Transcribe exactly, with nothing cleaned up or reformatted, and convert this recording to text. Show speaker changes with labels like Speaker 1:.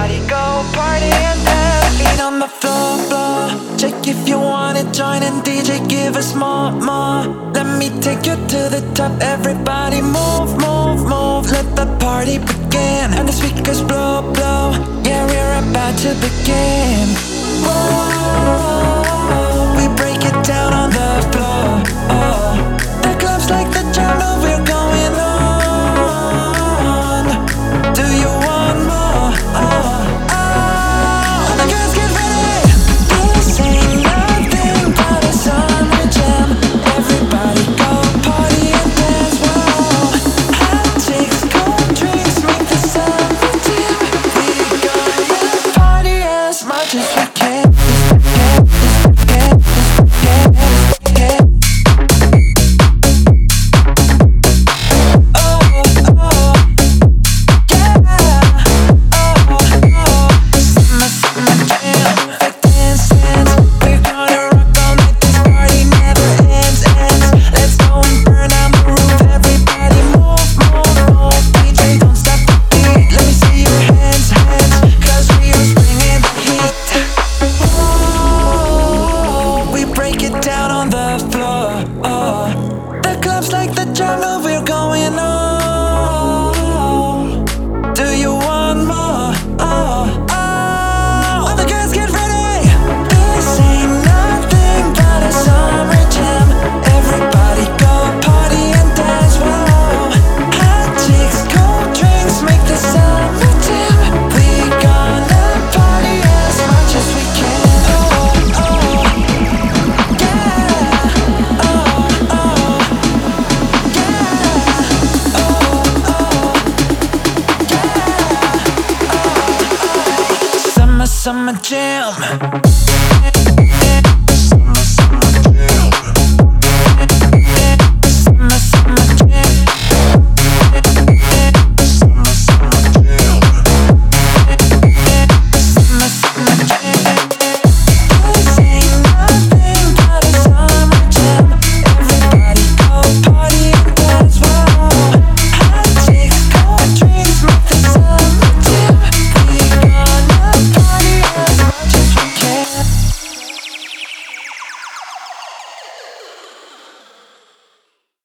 Speaker 1: Everybody go party and dance. Feet on the floor, floor. Check if you wanna join and D J give us more, more. Let me take you to the top. Everybody move, move, move. Let the party begin. And the speakers blow, blow. Yeah, we're about to begin. Whoa, we break it down on the floor. Oh, the club's like the jungle, we're going on. Do you want more? Oh, oh, the girls get ready. This ain't nothing but a summer jam. Everybody go party and dance. Whoa, hot chicks, cold drinks, make the summer jam. We gonna party as much as we can. Summer jam.